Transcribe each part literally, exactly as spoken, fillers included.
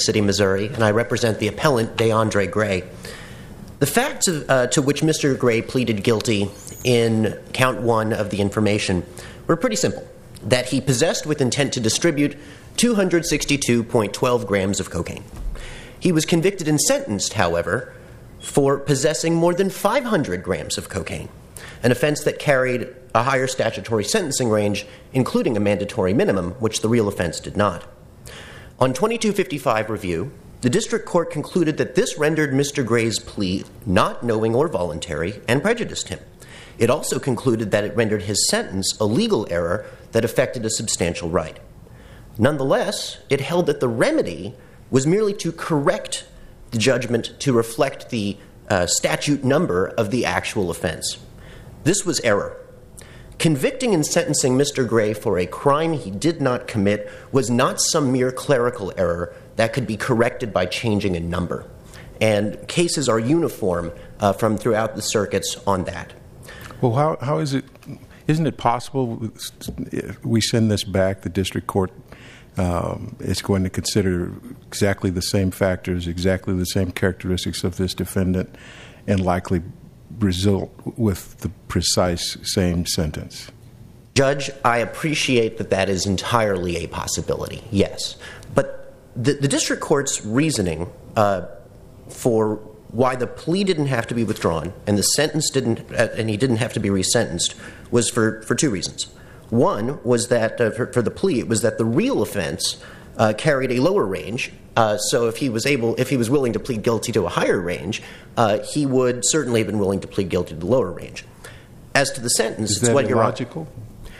City, Missouri, and I represent the appellant, DeAndre Gray. The facts of, uh, to which Mister Gray pleaded guilty in count one of the information were pretty simple: that he possessed with intent to distribute two hundred sixty-two point one two grams of cocaine. He was convicted and sentenced, however, for possessing more than five hundred grams of cocaine, an offense that carried a higher statutory sentencing range, including a mandatory minimum, which the real offense did not. On twenty-two fifty-five review, the district court concluded that this rendered Mister Gray's plea not knowing or voluntary and prejudiced him. It also concluded that it rendered his sentence a legal error that affected a substantial right. Nonetheless, it held that the remedy was merely to correct the judgment to reflect the uh, statute number of the actual offense. This was error. Convicting and sentencing Mister Gray for a crime he did not commit was not some mere clerical error that could be corrected by changing a number. And cases are uniform uh, from throughout the circuits on that. Well, how how is it, isn't it possible if we send this back, the district court um, is going to consider exactly the same factors, exactly the same characteristics of this defendant, and likely result with the precise same sentence? Judge, I appreciate that that is entirely a possibility, yes. But the, the district court's reasoning uh, for why the plea didn't have to be withdrawn and the sentence didn't, uh, and he didn't have to be resentenced, was for, for two reasons. One was that uh, for, for the plea, it was that the real offense uh, carried a lower range. Uh, so if he was able, if he was willing to plead guilty to a higher range, uh, he would certainly have been willing to plead guilty to the lower range. As to the sentence, is it's that what you're illogical?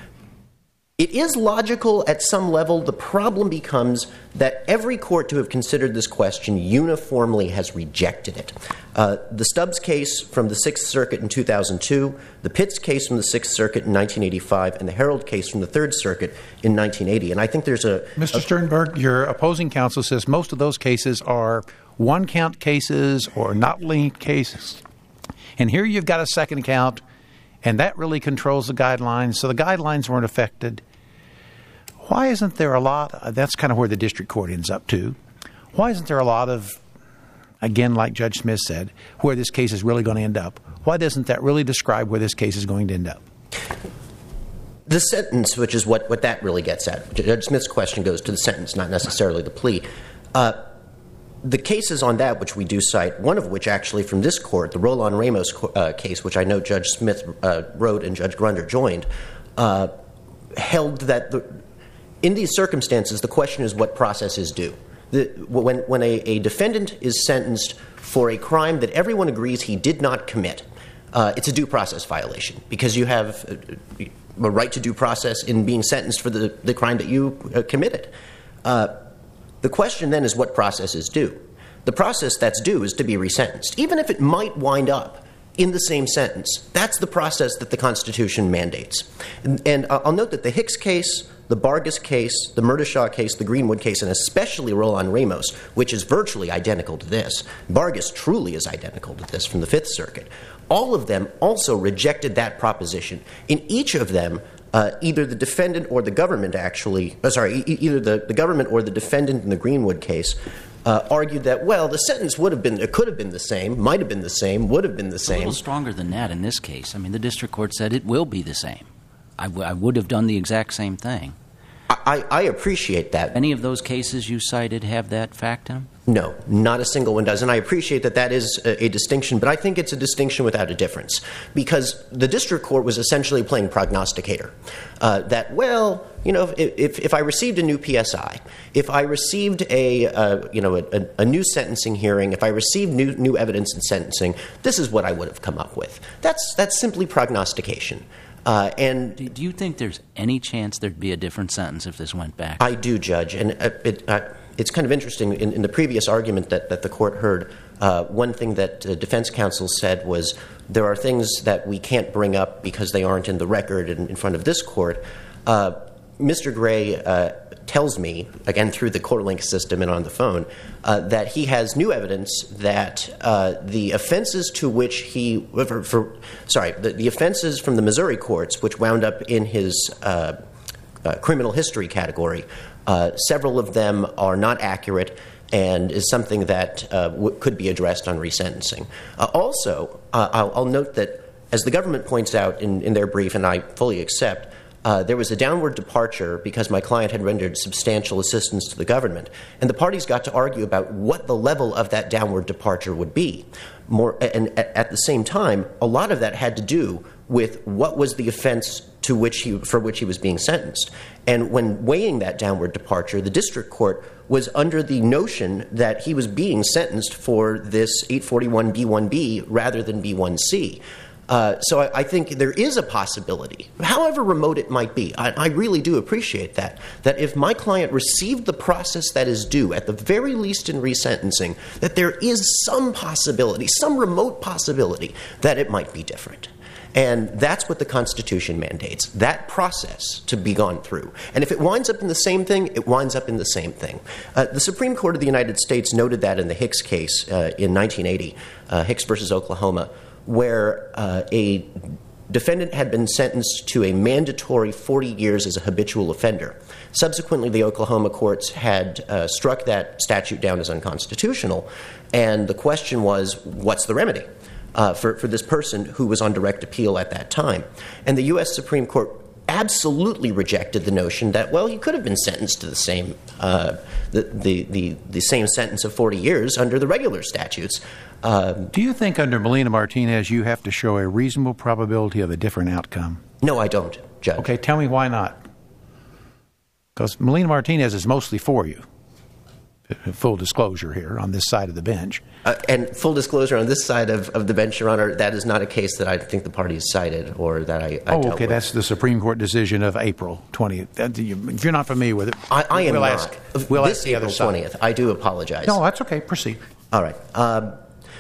It is logical at some level. The problem becomes that every court to have considered this question uniformly has rejected it. Uh, the Stubbs case from the Sixth Circuit in two thousand two, the Pitts case from the Sixth Circuit in nineteen eighty-five, and the Herald case from the Third Circuit in nineteen eighty. And I think there's a... Mister a, Sternberg, your opposing counsel says most of those cases are one-count cases or not linked cases. And here you've got a second count, and that really controls the guidelines, so the guidelines weren't affected. Why isn't there a lot, that's kind of where the district court ends up too, why isn't there a lot of, again, like Judge Smith said, where this case is really going to end up? Why doesn't that really describe where this case is going to end up? The sentence, which is what, what that really gets at. Judge Smith's question goes to the sentence, not necessarily the plea. Uh, the cases on that, which we do cite, one of which actually from this court, the Roland Ramos uh, case, which I know Judge Smith uh, wrote and Judge Grunder joined, uh, held that the, in these circumstances, the question is what process is due. The, when when a, a defendant is sentenced for a crime that everyone agrees he did not commit, uh, it's a due process violation because you have a, a right to due process in being sentenced for the, the crime that you uh, committed. Uh, the question then is what process is due. The process that's due is to be resentenced, even if it might wind up in the same sentence. That's the process that the Constitution mandates. And, and I'll note that the Hicks case, the Vargas case, the Murdashaw case, the Greenwood case, and especially Roland Ramos, which is virtually identical to this. Vargas truly is identical to this from the Fifth Circuit. All of them also rejected that proposition. In each of them, uh, either the defendant or the government actually, uh, sorry, e- either the, the government or the defendant in the Greenwood case Uh, argued that, well, the sentence would have been, it could have been the same, might have been the same, would have been the same. A little stronger than that in this case. I mean, the district court said it will be the same. I, w- I would have done the exact same thing. I, I appreciate that. Any of those cases you cited have that fact in them? No, not a single one does. And I appreciate that that is a, a distinction, but I think it's a distinction without a difference. Because the district court was essentially playing prognosticator. Uh, that, well, you know, if, if, if I received a new P S I, if I received a, uh, you know, a, a new sentencing hearing, if I received new, new evidence in sentencing, this is what I would have come up with. That's, that's simply prognostication. Uh, and do, do you think there's any chance there'd be a different sentence if this went back? I do, Judge. And uh, it, uh, it's kind of interesting. In, in the previous argument that, that the court heard, uh, one thing that uh, defense counsel said was there are things that we can't bring up because they aren't in the record in, in front of this court. Uh, Mister Gray uh, tells me, again through the CourtLink system and on the phone, uh, that he has new evidence that uh, the offenses to which he, for, for sorry, the, the offenses from the Missouri courts, which wound up in his uh, uh, criminal history category, uh, several of them are not accurate. and is something that uh, w- could be addressed on resentencing. Uh, also, uh, I'll, I'll note that, as the government points out in, in their brief, and I fully accept, uh, there was a downward departure because my client had rendered substantial assistance to the government, and the parties got to argue about what the level of that downward departure would be. More, and at, at the same time, a lot of that had to do with what was the offense to which he, for which he was being sentenced. And when weighing that downward departure, the district court was under the notion that he was being sentenced for this eight forty-one B one B rather than B one C. Uh, so I, I think there is a possibility, however remote it might be. I, I really do appreciate that, that if my client received the process that is due, at the very least in resentencing, that there is some possibility, some remote possibility, that it might be different. And that's what the Constitution mandates, that process to be gone through. And if it winds up in the same thing, it winds up in the same thing. Uh, the Supreme Court of the United States noted that in the Hicks case uh, in nineteen eighty, uh, Hicks versus Oklahoma, where uh, a defendant had been sentenced to a mandatory forty years as a habitual offender. Subsequently, the Oklahoma courts had uh, struck that statute down as unconstitutional, and the question was, what's the remedy uh, for, for this person who was on direct appeal at that time? And the U S Supreme Court absolutely rejected the notion that, well, he could have been sentenced to the same uh, the, the, the, the same sentence of forty years under the regular statutes. Um, Do you think under Molina-Martinez you have to show a reasonable probability of a different outcome? No, I don't, Judge. Okay, tell me why not. Because Molina-Martinez is mostly for you. Full disclosure here on this side of the bench. Uh, and full disclosure on this side of, of the bench, Your Honor, that is not a case that I think the party has cited or that I, I Oh, dealt okay, with. that's the Supreme Court decision of April twentieth. If you're not familiar with it, I, I am we'll not. ask. We'll this ask the other April side. twentieth. I do apologize. No, that's okay. Proceed. All right. Um,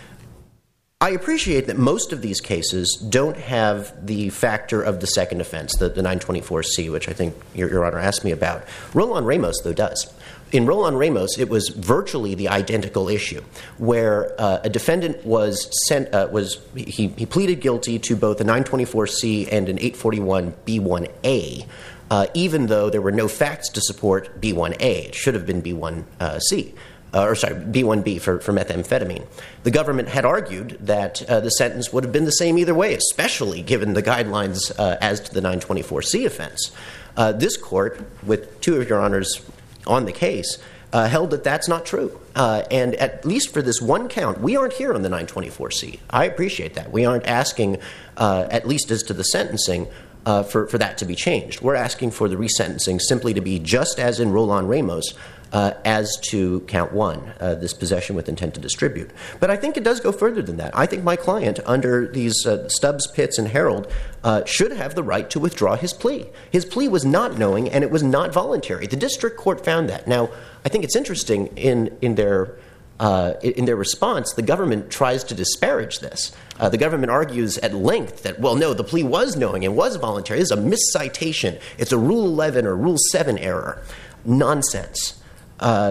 I appreciate that most of these cases don't have the factor of the second offense, the, the nine twenty-four C, which I think Your, Your Honor asked me about. Roland Ramos, though, does. In Roland Ramos, it was virtually the identical issue, where uh, a defendant was sent uh, was he, he pleaded guilty to both a nine twenty-four C and an eight forty-one B one A, uh, even though there were no facts to support B one A. It should have been B one C. Uh, or sorry, B one B for, for methamphetamine. The government had argued that uh, the sentence would have been the same either way, especially given the guidelines uh, as to the nine twenty-four C offense. Uh, this court, with two of Your Honors on the case, uh, held that that's not true. Uh, and at least for this one count, we aren't here on the nine twenty-four C. I appreciate that. We aren't asking, uh, at least as to the sentencing, uh, for, for that to be changed. We're asking for the resentencing simply to be just as in Roland Ramos, Uh, as to count one, uh, this possession with intent to distribute. But I think it does go further than that. I think my client, under these uh, Stubbs, Pitts, and Harold, uh, should have the right to withdraw his plea. His plea was not knowing, and it was not voluntary. The district court found that. Now, I think it's interesting in, in their uh, in their response, the government tries to disparage this. Uh, the government argues at length that, well, no, the plea was knowing and was voluntary. This is a miscitation. It's a Rule eleven or Rule seven error. Nonsense. Uh,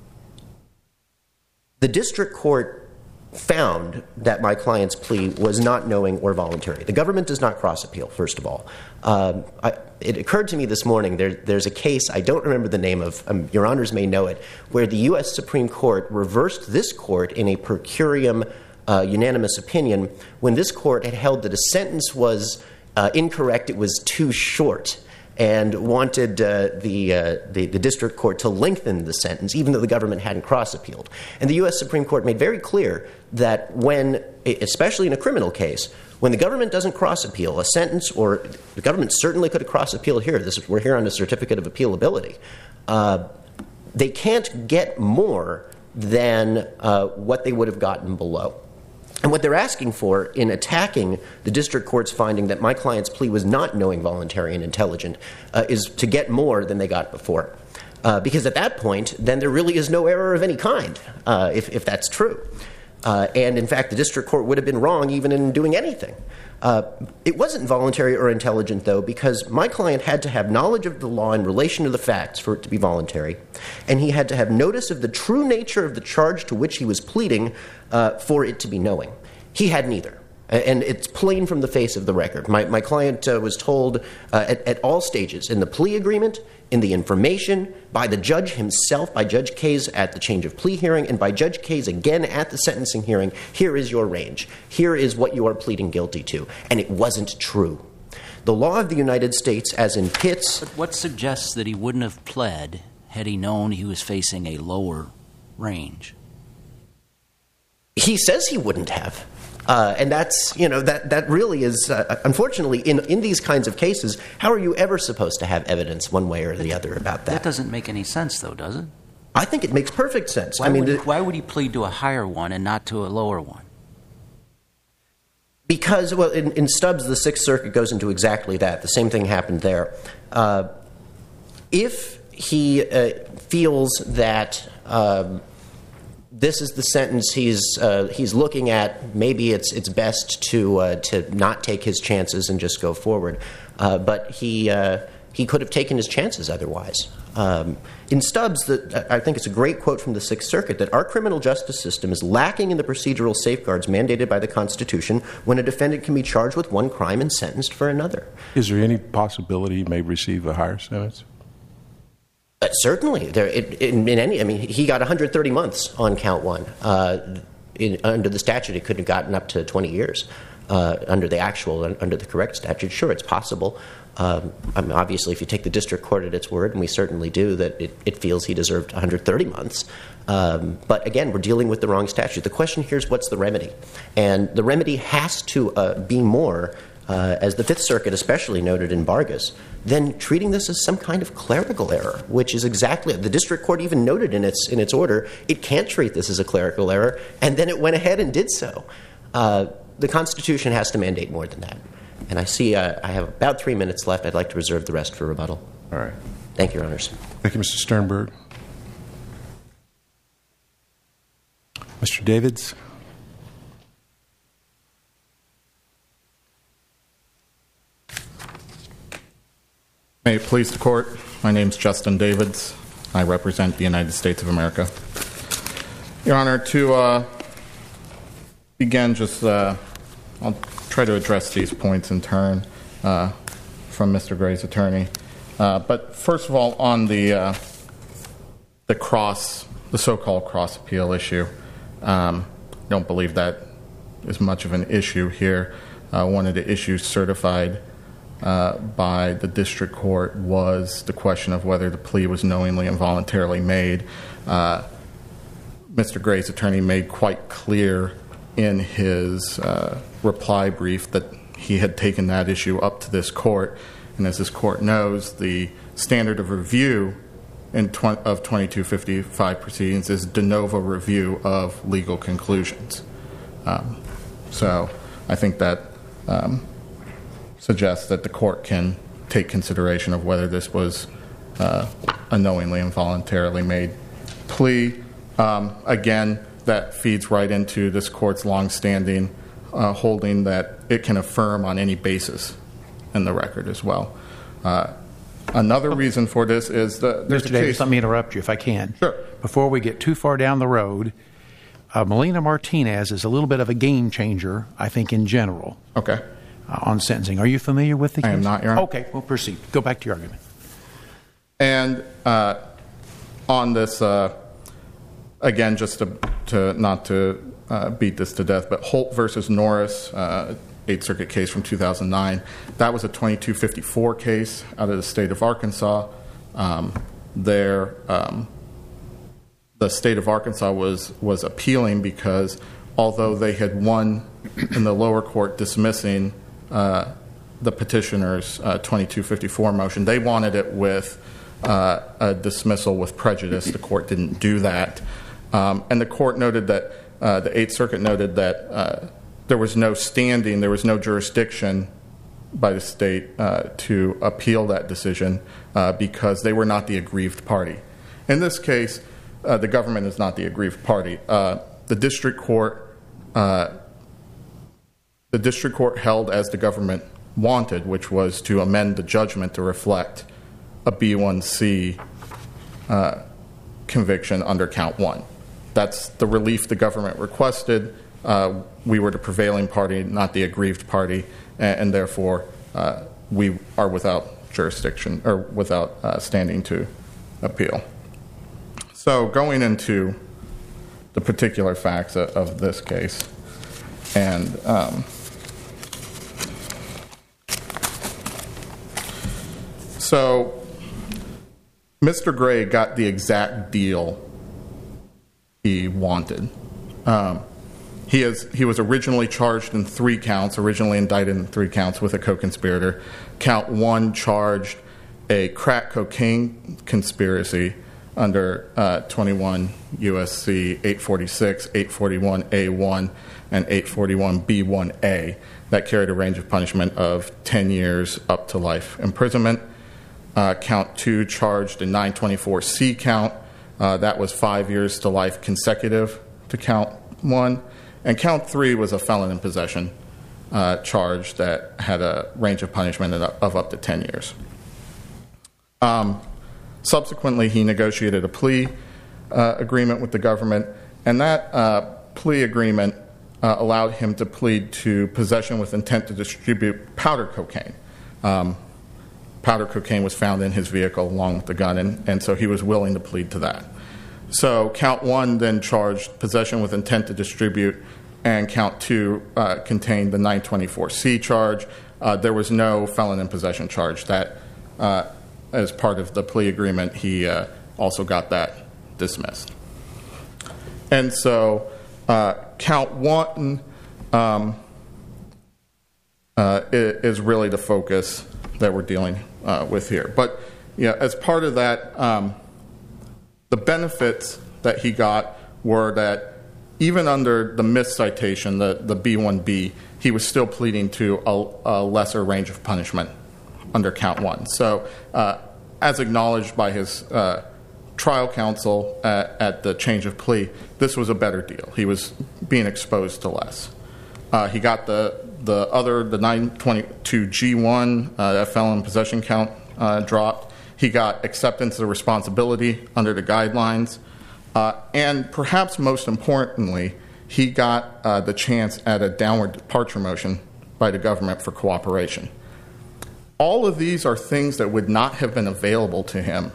the district court found that my client's plea was not knowing or voluntary. The government does not cross-appeal, first of all. Um, I, it occurred to me this morning, there, there's a case, I don't remember the name of, um, Your Honors may know it, where the U S Supreme Court reversed this court in a per curiam uh, unanimous opinion when this court had held that a sentence was uh, incorrect, it was too short, and wanted uh, the, uh, the the district court to lengthen the sentence, even though the government hadn't cross-appealed. And the U S Supreme Court made very clear that when, especially in a criminal case, when the government doesn't cross-appeal a sentence, or the government certainly could have cross-appealed here, this, we're here on a certificate of appealability, uh, they can't get more than uh, what they would have gotten below. And what they're asking for in attacking the district court's finding that my client's plea was not knowing, voluntary, and intelligent uh, is to get more than they got before. Uh, because at that point, then there really is no error of any kind, uh, if, if that's true. Uh, and in fact, the district court would have been wrong even in doing anything. Uh, it wasn't voluntary or intelligent, though, because my client had to have knowledge of the law in relation to the facts for it to be voluntary, and he had to have notice of the true nature of the charge to which he was pleading uh, for it to be knowing. He had neither. And it's plain from the face of the record. My, my client uh, was told uh, at, at all stages, in the plea agreement, in the information, by the judge himself, by Judge Kays at the change of plea hearing, and by Judge Kays again at the sentencing hearing, here is your range. Here is what you are pleading guilty to. And it wasn't true. The law of the United States, as in Pitts... But what suggests that he wouldn't have pled had he known he was facing a lower range? He says he wouldn't have. Uh, and that's, you know, that, that really is, uh, unfortunately, in, in these kinds of cases, how are you ever supposed to have evidence one way or the other about that? That doesn't make any sense, though, does it? I think it makes perfect sense. Why, I mean, would, the, why would he plead to a higher one and not to a lower one? Because, well, in, in Stubbs, the Sixth Circuit goes into exactly that. The same thing happened there. Uh, if he uh, feels that... Um, This is the sentence he's uh, he's looking at. Maybe it's it's best to uh, to not take his chances and just go forward. Uh, but he uh, he could have taken his chances otherwise. Um, in Stubbs, the, I think it's a great quote from the Sixth Circuit that our criminal justice system is lacking in the procedural safeguards mandated by the Constitution when a defendant can be charged with one crime and sentenced for another. Is there any possibility he may receive a higher sentence? Uh, certainly, there. It, in, in any, I mean, he got one hundred thirty months on count one. Uh, in, under the statute, it could have gotten up to twenty years. Uh, under the actual, under the correct statute, sure, it's possible. Um, I mean, obviously, if you take the district court at its word, and we certainly do, that it, it feels he deserved one hundred thirty months. Um, but again, we're dealing with the wrong statute. The question here is, what's the remedy? And the remedy has to uh, be more. Uh, as the Fifth Circuit especially noted in Vargas, then treating this as some kind of clerical error, which is exactly, the district court even noted in its in its order, it can't treat this as a clerical error, and then it went ahead and did so. Uh, the Constitution has to mandate more than that. And I see uh, I have about three minutes left. I'd like to reserve the rest for rebuttal. All right. Thank you, Your Honors. Thank you, Mister Sternberg. Mister Davids. May it please the Court, my name is Justin Davids. I represent the United States of America. Your Honor, to uh, begin, just uh, I'll try to address these points in turn uh, from Mister Gray's attorney. Uh, but first of all, on the uh, the cross, the so-called cross appeal issue, um, I don't believe that is much of an issue here. Uh, one of the issues certified Uh, by the district court was the question of whether the plea was knowingly and voluntarily made. Uh, Mister Gray's attorney made quite clear in his uh, reply brief that he had taken that issue up to this court, and as this court knows, the standard of review in tw- of twenty-two fifty-five proceedings is de novo review of legal conclusions. Um, so I think that um, suggests that the court can take consideration of whether this was uh, a knowingly and voluntarily made plea. Um, again, that feeds right into this court's longstanding uh, holding that it can affirm on any basis in the record as well. Uh, another reason for this is that there's Mister a Davis, case. let me interrupt you if I can. Sure. Before we get too far down the road, uh, Melina Martinez is a little bit of a game changer, I think, in general. Okay. Uh, on sentencing. Are you familiar with the case? I am not, Your Honor. Okay, we'll proceed. Go back to your argument. And uh, on this, uh, again, just to, to not to uh, beat this to death, but Holt versus Norris, uh, Eighth Circuit case from two thousand nine, that was a twenty-two fifty-four case out of the state of Arkansas. Um, there, um, the state of Arkansas was was appealing because although they had won in the lower court dismissing Uh, the petitioner's uh, twenty-two fifty-four motion, they wanted it with uh, a dismissal with prejudice. The court didn't do that. Um, and the court noted that, uh, the Eighth Circuit noted that uh, there was no standing, there was no jurisdiction by the state uh, to appeal that decision uh, because they were not the aggrieved party. In this case, uh, the government is not the aggrieved party. Uh, the district court uh, The district court held as the government wanted, which was to amend the judgment to reflect a B one C uh, conviction under count one. That's the relief the government requested. uh, we were the prevailing party, not the aggrieved party, and, and therefore uh, we are without jurisdiction or without uh, standing to appeal. So going into the particular facts of, of this case, and um, so Mister Gray got the exact deal he wanted. Um, he is he was originally charged in three counts, originally indicted in three counts with a co-conspirator. Count one charged a crack cocaine conspiracy under uh, twenty-one U S C eight forty-six, eight forty-one A one, and eight forty-one B one A that carried a range of punishment of ten years up to life imprisonment. Uh, count two charged a nine twenty-four C count. Uh, that was five years to life consecutive to count one. And count three was a felon in possession uh, charge that had a range of punishment of up to ten years. Um, subsequently, he negotiated a plea uh, agreement with the government, and that uh, plea agreement uh, allowed him to plead to possession with intent to distribute powder cocaine. Um, powder cocaine was found in his vehicle along with the gun, and, and so he was willing to plead to that. So count one then charged possession with intent to distribute, and count two uh, contained the nine twenty-four C charge. Uh, there was no felon in possession charge. That, uh, as part of the plea agreement, he uh, also got that dismissed. And so uh, count one um, uh, is really the focus that we're dealing uh, with here. But yeah, as part of that, um, the benefits that he got were that even under the missed citation, the, the B one B, he was still pleading to a, a lesser range of punishment under count one. So uh, as acknowledged by his uh, trial counsel at, at the change of plea, this was a better deal. He was being exposed to less. Uh, he got the the other, the nine twenty-two G one, uh, that felon in possession count uh, dropped. He got acceptance of responsibility under the guidelines. Uh, and perhaps most importantly, he got uh, the chance at a downward departure motion by the government for cooperation. All of these are things that would not have been available to him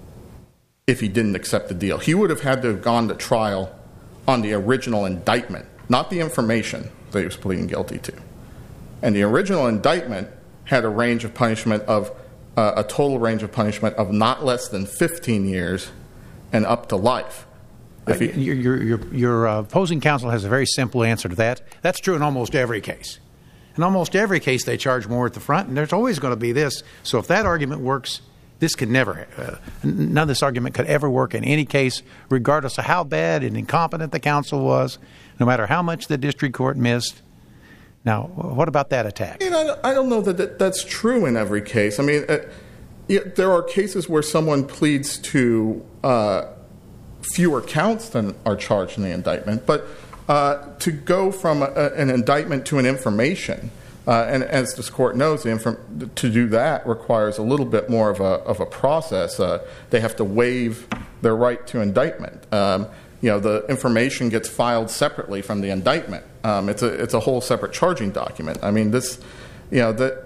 if he didn't accept the deal. He would have had to have gone to trial on the original indictment, not the information that he was pleading guilty to. And the original indictment had a range of punishment of, uh, a total range of punishment of not less than fifteen years and up to life. If he, your your, your, your uh, opposing counsel has a very simple answer to that. That's true in almost every case. In almost every case, they charge more at the front, and there's always going to be this. So if that argument works, this could never, uh, none of this argument could ever work in any case, regardless of how bad and incompetent the counsel was, no matter how much the district court missed. Now, what about that attack? You know, I don't know that, that that's true in every case. I mean, uh, yeah, there are cases where someone pleads to uh, fewer counts than are charged in the indictment, but uh, to go from a, an indictment to an information, uh, and as this court knows, the inform- to do that requires a little bit more of a of a process. Uh, they have to waive their right to indictment. Um, you know, the information gets filed separately from the indictment. Um, it's a it's a whole separate charging document. I mean, this, you know, the.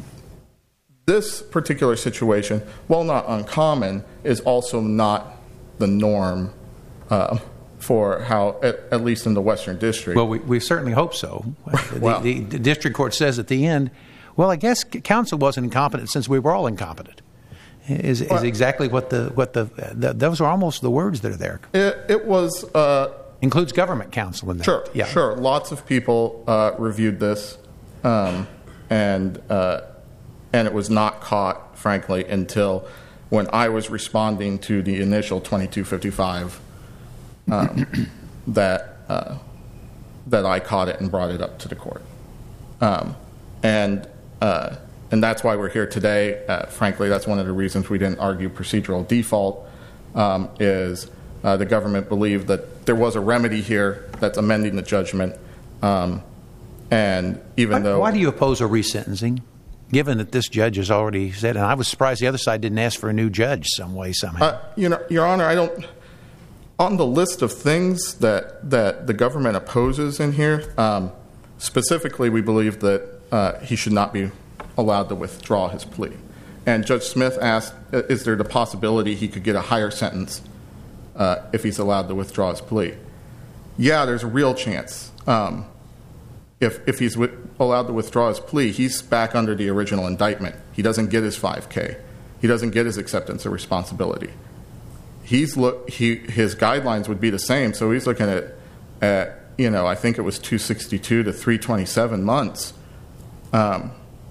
This particular situation, while not uncommon, is also not the norm uh, for how, at, at least in the Western District. Well, we, we certainly hope so. Well, the, the, the district court says at the end, well, I guess counsel wasn't incompetent since we were all incompetent. Is, is well, exactly what the what the, the those are almost the words that are there. It, it was uh, includes government counsel in that. Sure, yeah. sure. Lots of people uh, reviewed this, um, and. Uh, And it was not caught, frankly, until when I was responding to the initial twenty-two fifty-five um, that uh, that I caught it and brought it up to the court. Um, and uh, and that's why we're here today. Uh, frankly, that's one of the reasons we didn't argue procedural default, um, is uh, the government believed that there was a remedy here that's amending the judgment. Um, and even why, though... Why do you oppose a resentencing? Given that this judge has already said, and I was surprised the other side didn't ask for a new judge some way, somehow. Uh, you know, Your Honor, I don't. on the list of things that, that the government opposes in here, um, specifically we believe that uh, he should not be allowed to withdraw his plea. And Judge Smith asked, is there the possibility he could get a higher sentence uh, if he's allowed to withdraw his plea? Yeah, there's a real chance. Um, if if he's w- allowed to withdraw his plea, he's back under the original indictment. He doesn't get his five K. He doesn't get his acceptance of responsibility. He's look he his guidelines would be the same, so he's looking at at you know I think it was two sixty-two to three twenty-seven months. Um,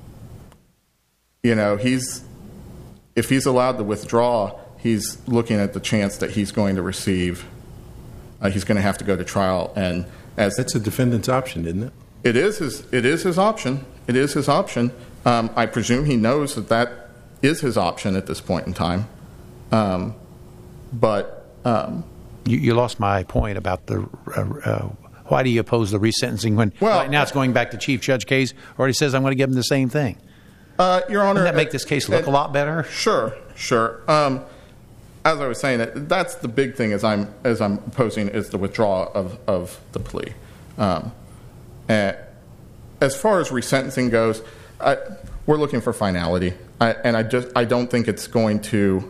you know he's if he's allowed to withdraw, he's looking at the chance that he's going to receive. Uh, he's going to have to go to trial, and as That's a defendant's option, isn't it? it is his it is his option. It is his option. Um, I presume he knows that that is his option at this point in time. Um, but um, You, you lost my point about the. Uh, uh, why do you oppose the resentencing when Well- right now it's going back to Chief Judge Case, or he says I'm going to give him the same thing? uh, Your Honor, Doesn't that make this case look uh, a lot better? Sure, sure. Um, as I was saying, that that's the big thing as I'm as I'm opposing is the withdrawal of, of the plea. Um, and as far as resentencing goes, I, we're looking for finality, I, and I just I don't think it's going to.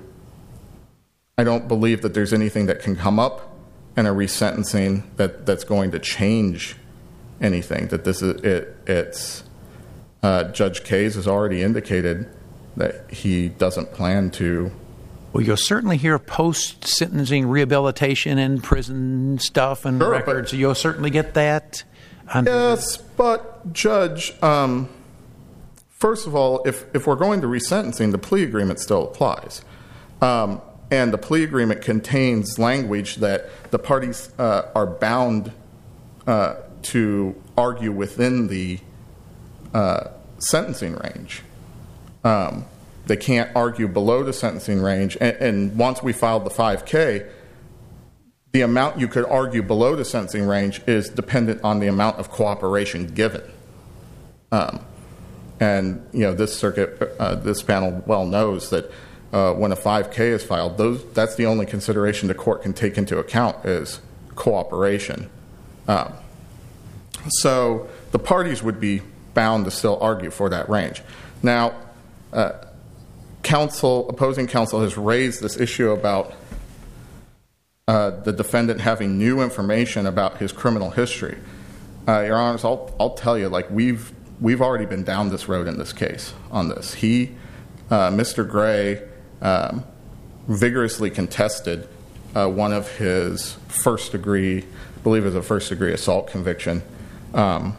I don't believe that there's anything that can come up in a resentencing that, that's going to change anything. That this is it. It's uh, Judge Case has already indicated that he doesn't plan to. Well, you'll certainly hear post-sentencing rehabilitation and prison stuff and Sure, records. but- You'll certainly get that. Under Yes, but Judge, um, first of all, if, if we're going to resentencing, the plea agreement still applies. Um, and the plea agreement contains language that the parties uh, are bound uh, to argue within the uh, sentencing range. Um, they can't argue below the sentencing range. And, and once we filed the five K, the amount you could argue below the sentencing range is dependent on the amount of cooperation given. Um, and, you know, this circuit, uh, this panel well knows that uh, when a five K is filed, those that's the only consideration the court can take into account is cooperation. Um, so the parties would be bound to still argue for that range. Now, uh, counsel, opposing counsel has raised this issue about Uh, the defendant having new information about his criminal history. Uh, Your Honor, I'll, I'll tell you, like we've we've already been down this road in this case on this. He, uh, Mister Gray, um, vigorously contested uh, one of his first degree, I believe it was a first degree assault conviction, um,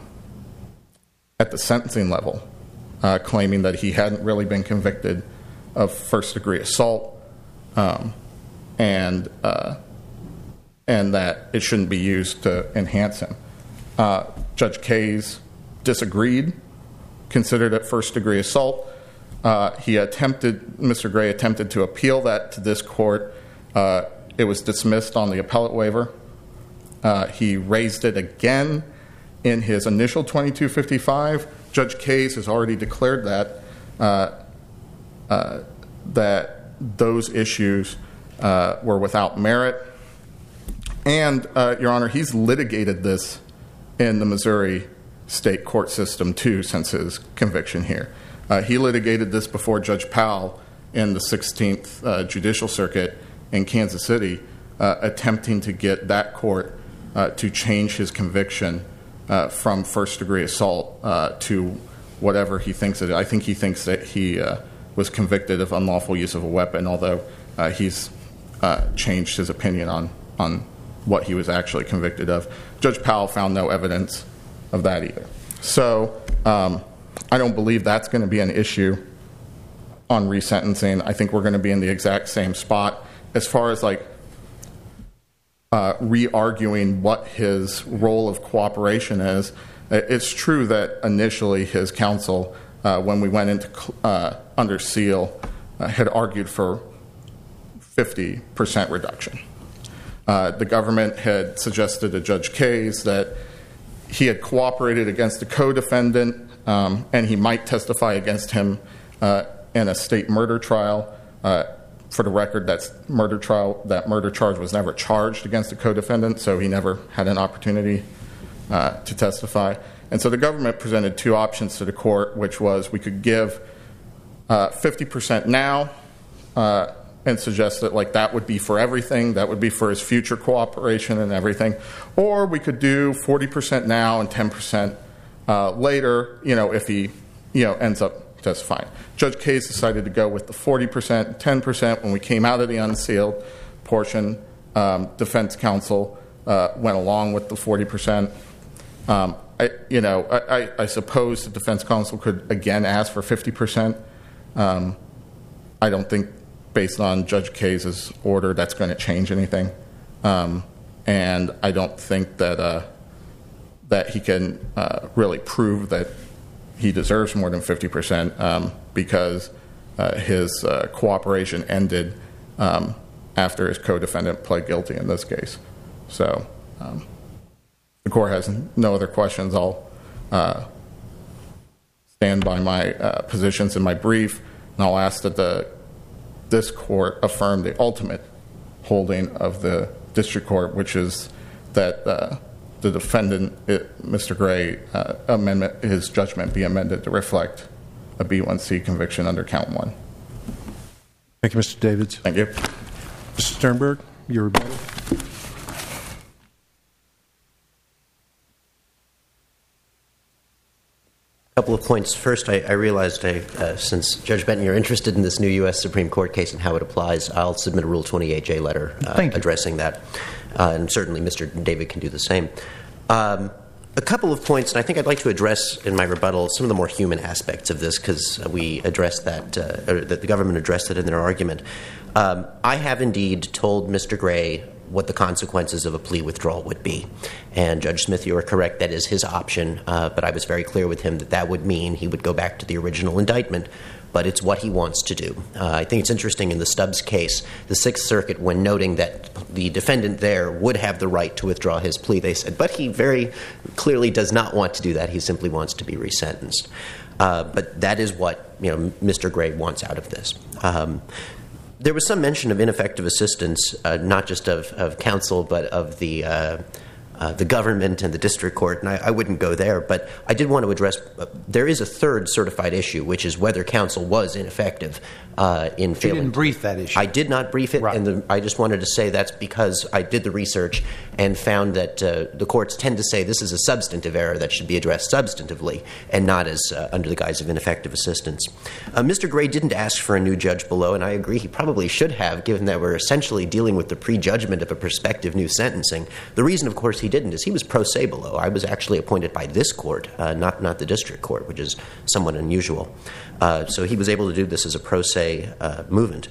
at the sentencing level, uh, claiming that he hadn't really been convicted of first degree assault, um, and uh, and that it shouldn't be used to enhance him. Uh, Judge Kays disagreed, considered it first-degree assault. Uh, he attempted, Mister Gray attempted to appeal that to this court. Uh, it was dismissed on the appellate waiver. Uh, he raised it again in his initial twenty-two fifty-five. Judge Kays has already declared that uh, uh, that those issues uh, were without merit. And, uh, Your Honor, he's litigated this in the Missouri state court system, too, since his conviction here. Uh, he litigated this before Judge Powell in the sixteenth uh, Judicial Circuit in Kansas City, uh, attempting to get that court uh, to change his conviction uh, from first-degree assault uh, to whatever he thinks it is. I think he thinks that he uh, was convicted of unlawful use of a weapon, although uh, he's uh, changed his opinion on on what he was actually convicted of. Judge Powell found no evidence of that either. So um, I don't believe that's going to be an issue on resentencing. I think we're going to be in the exact same spot. As far as like uh, re-arguing what his role of cooperation is, it's true that initially his counsel, uh, when we went into uh, under seal, uh, had argued for fifty percent reduction. Uh, the government had suggested to Judge Kays that he had cooperated against a co-defendant um, and he might testify against him uh, in a state murder trial. Uh, for the record, that murder trial, that murder charge was never charged against the co-defendant, so he never had an opportunity uh, to testify. And so the government presented two options to the court, which was we could give uh, fifty percent now uh, and suggest that like that would be for everything, that would be for his future cooperation and everything, or we could do forty percent now and ten percent uh, later, you know, if he, you know, ends up testifying. Judge Case decided to go with the forty percent, ten percent. When we came out of the unsealed portion, um, defense counsel uh, went along with the forty percent. Um, I, you know, I, I, I suppose the defense counsel could again ask for fifty percent. Um, I don't think, based on Judge Case's order, that's going to change anything, um, and I don't think that uh, that he can uh, really prove that he deserves more than fifty percent um, because uh, his uh, cooperation ended um, after his co-defendant pled guilty in this case. So, um, the court has no other questions. I'll uh, stand by my uh, positions in my brief, and I'll ask that the this court affirm the ultimate holding of the district court, which is that uh, the defendant, it, Mister Gray, uh, amendment, his judgment be amended to reflect a B one C conviction under count one. Thank you, Mister Davids. Thank you. Mister Sternberg, your rebuttal. A couple of points. First, I, I realized, I, uh, since Judge Benton, you're interested in this new U S Supreme Court case and how it applies, I'll submit a Rule twenty-eight J letter uh, addressing that. Uh, and certainly Mister David can do the same. Um, a couple of points, and I think I'd like to address in my rebuttal some of the more human aspects of this, because we addressed that, uh, or that the government addressed it in their argument. Um, I have indeed told Mister Gray what the consequences of a plea withdrawal would be. And Judge Smith, you are correct, that is his option, uh, but I was very clear with him that that would mean he would go back to the original indictment, but it's what he wants to do. Uh, I think it's interesting in the Stubbs case, the Sixth Circuit, when noting that the defendant there would have the right to withdraw his plea, they said, but he very clearly does not want to do that. He simply wants to be resentenced. Uh, but that is what, you know, Mister Gray wants out of this. Um, There was some mention of ineffective assistance, uh, not just of, of counsel, but of the uh, uh, the government and the district court, and I, I wouldn't go there. But I did want to address, uh, there is a third certified issue, which is whether counsel was ineffective uh, in failing. You didn't brief that issue. I did not brief it, right. and the, I just wanted to say that's because I did the research and found that uh, the courts tend to say this is a substantive error that should be addressed substantively and not as uh, under the guise of ineffective assistance. Uh, Mister Gray didn't ask for a new judge below, and I agree he probably should have, given that we're essentially dealing with the prejudgment of a prospective new sentencing. The reason, of course, he didn't is he was pro se below. I was actually appointed by this court, uh, not not the district court, which is somewhat unusual. Uh, so he was able to do this as a pro se uh, movement.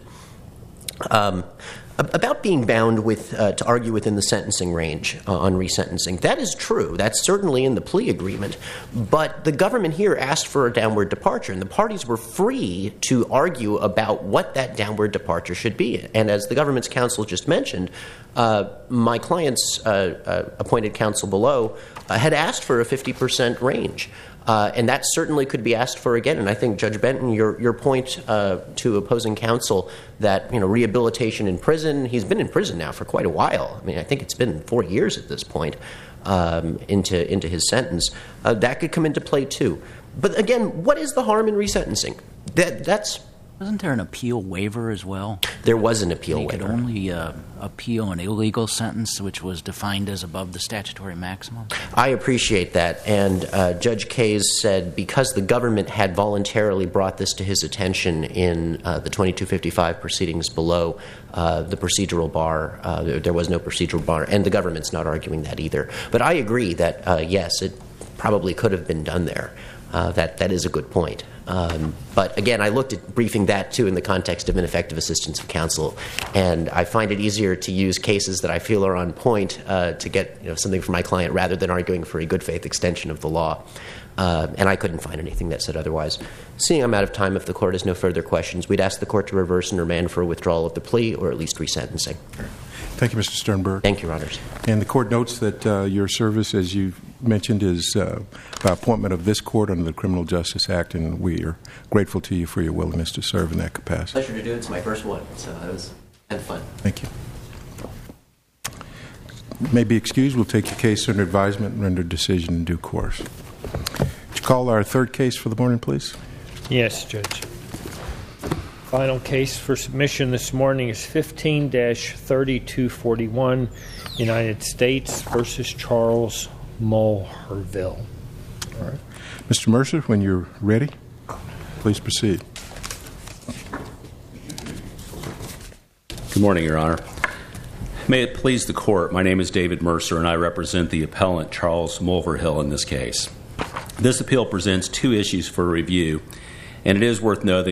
Um, About being bound with uh, to argue within the sentencing range uh, on resentencing, that is true. That's certainly in the plea agreement. But the government here asked for a downward departure, and the parties were free to argue about what that downward departure should be. And as the government's counsel just mentioned, uh, my client's uh, uh, appointed counsel below uh, had asked for a fifty percent range. Uh, and that certainly could be asked for again. And I think, Judge Benton, your your point uh, to opposing counsel that, you know, rehabilitation in prison, he's been in prison now for quite a while. I mean, I think it's been four years at this point um, into into his sentence. Uh, that could come into play too. But again, what is the harm in resentencing? That that's. Wasn't there an appeal waiver as well? There was an appeal you waiver. You could only uh, appeal an illegal sentence, which was defined as above the statutory maximum. I appreciate that. And uh, Judge Kays said because the government had voluntarily brought this to his attention in uh, the twenty-two fifty-five proceedings below, uh, the procedural bar, uh, there, there was no procedural bar, and the government's not arguing that either. But I agree that, uh, yes, it probably could have been done there. Uh, that that is a good point. Um, but again, I looked at briefing that too in the context of ineffective assistance of counsel, and I find it easier to use cases that I feel are on point uh, to get, you know, something from my client rather than arguing for a good faith extension of the law. Uh, and I couldn't find anything that said otherwise. Seeing I'm out of time, if the court has no further questions, we'd ask the court to reverse and remand for a withdrawal of the plea or at least resentencing. Thank you, Mister Sternberg. Thank you, Your Honors. And the court notes that uh, your service, as you mentioned is uh, by appointment of this court under the Criminal Justice Act, and we are grateful to you for your willingness to serve in that capacity. Pleasure to do it. It's my first one, so it was had fun. Thank you. You may be excused. We'll take your case under advisement and render decision in due course. Would you call our third case for the morning, please? Yes, Judge. Final case for submission this morning is fifteen dash thirty-two forty-one, United States versus Charles Mulherville. All right. Mister Mercer, when you're ready, please proceed. Good morning, Your Honor. May it please the Court, my name is David Mercer, and I represent the appellant Charles Mulherville in this case. This appeal presents two issues for review, and it is worth noting